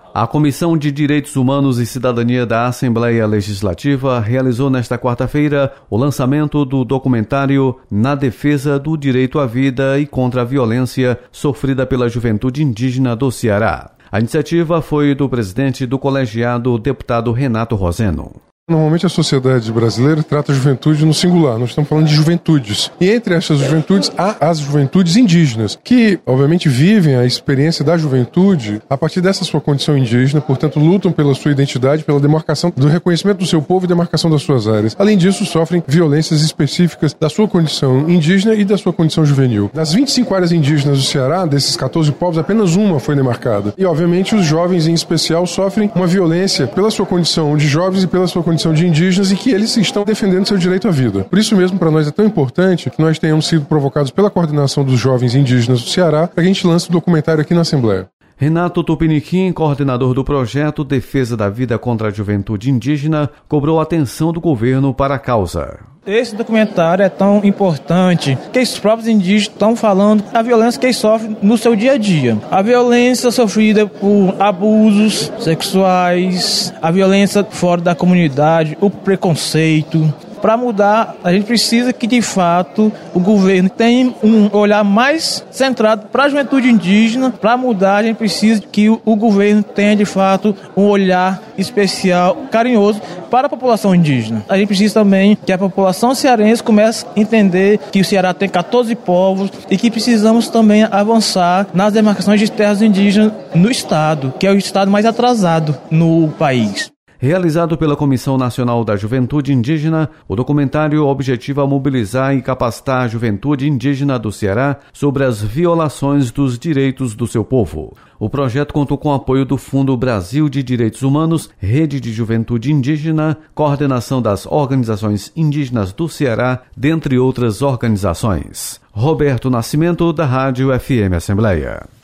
A Comissão de Direitos Humanos e Cidadania da Assembleia Legislativa realizou nesta quarta-feira o lançamento do documentário Na Defesa do Direito à Vida e contra a Violência Sofrida pela Juventude Indígena do Ceará. A iniciativa foi do presidente do colegiado, deputado Renato Roseno. Normalmente a sociedade brasileira trata a juventude no singular, nós estamos falando de juventudes. E entre essas juventudes há as juventudes indígenas, que obviamente vivem a experiência da juventude a partir dessa sua condição indígena, portanto lutam pela sua identidade, pela demarcação do reconhecimento do seu povo e demarcação das suas áreas. Além disso, sofrem violências específicas da sua condição indígena e da sua condição juvenil. Das 25 áreas indígenas do Ceará, desses 14 povos, apenas uma foi demarcada. E obviamente os jovens em especial sofrem uma violência pela sua condição de jovens e pela sua condição de indígenas e que eles estão defendendo seu direito à vida. Por isso mesmo, para nós é tão importante que nós tenhamos sido provocados pela coordenação dos jovens indígenas do Ceará para que a gente lance o documentário aqui na Assembleia. Renato Tupiniquim, coordenador do projeto Defesa da Vida contra a Juventude Indígena, cobrou a atenção do governo para a causa. Esse documentário é tão importante que os próprios indígenas estão falando da violência que eles sofrem no seu dia a dia. A violência sofrida por abusos sexuais, a violência fora da comunidade, o preconceito. Para mudar, a gente precisa que, de fato, o governo tenha um olhar mais centrado para a juventude indígena. Para mudar, a gente precisa que o governo tenha, de fato, um olhar especial, carinhoso para a população indígena. A gente precisa também que a população cearense comece a entender que o Ceará tem 14 povos e que precisamos também avançar nas demarcações de terras indígenas no estado, que é o estado mais atrasado no país. Realizado pela Comissão Nacional da Juventude Indígena, o documentário objetiva mobilizar e capacitar a juventude indígena do Ceará sobre as violações dos direitos do seu povo. O projeto contou com o apoio do Fundo Brasil de Direitos Humanos, Rede de Juventude Indígena, coordenação das organizações indígenas do Ceará, dentre outras organizações. Roberto Nascimento, da Rádio FM Assembleia.